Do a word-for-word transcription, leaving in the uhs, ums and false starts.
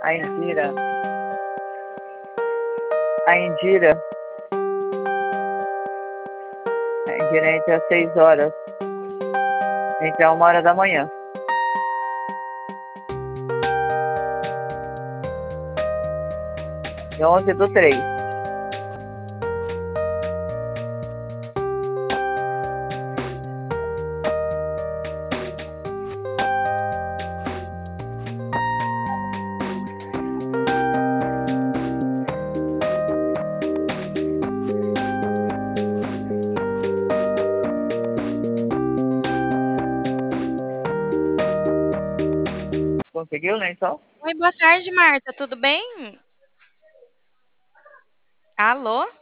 A Indira. A Indira. A Indira entra às seis horas. Entra uma hora da manhã. De onze do três. Conseguiu, lençol? Oi, boa tarde, Marta. Tudo bem? Alô?